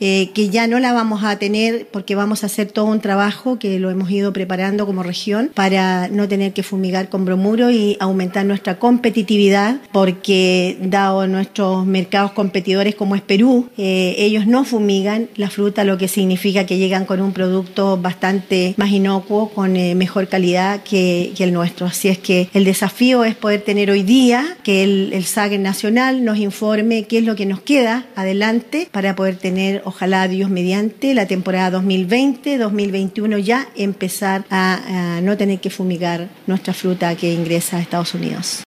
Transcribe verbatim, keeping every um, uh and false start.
eh, que ya no la vamos a tener porque vamos a hacer todo un trabajo que lo hemos ido preparando como región para no tener que fumigar con bromuro y aumentar nuestra competitividad, porque dado nuestros mercados competidores como es Perú, eh, ellos no fumigan la fruta, lo que significa que llegan con un producto bastante más inocuo, con eh, mejor calidad que, que el nuestro. Así es que el desafío es poder tener hoy día que el, el SAGER nacional nos informe qué es lo que nos queda adelante para poder tener, ojalá Dios mediante, la temporada dos mil veinte dos mil veintiuno ya empezar a, a no tener que fumigar nuestra fruta que ingresa a Estados Unidos.